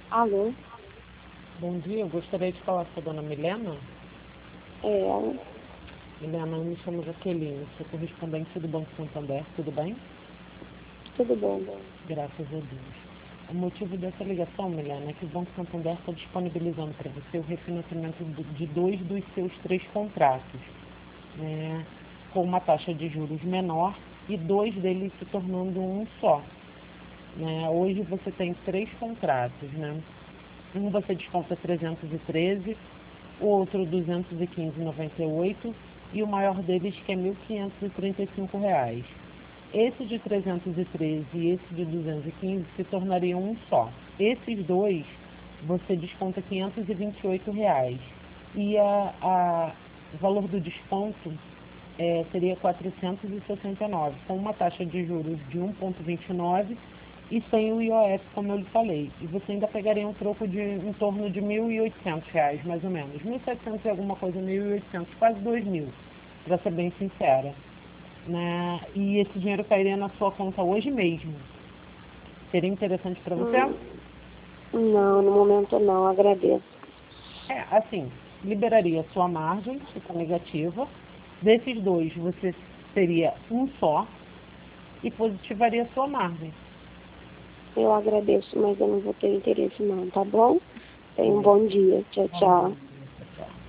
Alô? Bom dia, eu gostaria de falar com a dona Milena. É, Milena, eu me chamo Jaqueline, sou correspondente do Banco Santander, tudo bem? tudo bom. Graças a Deus. O motivo dessa ligação, Milena, é que o Banco Santander está disponibilizando para você o refinanciamento de dois dos seus três contratos, né, com uma taxa de juros menor e dois deles se tornando um só. Né? Hoje você tem três contratos, né? Um você desconta 313, o outro 215,98 e o maior deles que é R$ 1.535. Esse de 313 e esse de 215 se tornariam um só. Esses dois você desconta R$ 528 e o valor do desconto seria 469, com uma taxa de juros de 1,29 e sem o IOF, como eu lhe falei. E você ainda pegaria um troco de em torno de R$ 1.800, mais ou menos. 1.700 e alguma coisa, 1.800, quase 2.000, para ser bem sincera. Né? E esse dinheiro cairia na sua conta hoje mesmo. Seria interessante para você? Hum, não, no momento não, agradeço. Assim, liberaria a sua margem, que está negativa. Desses dois, você teria um só e positivaria a sua margem. Eu agradeço, mas eu não vou ter interesse não, tá bom? Tenha um Beleza. bom dia. Tchau, Bom tchau. dia. Tchau.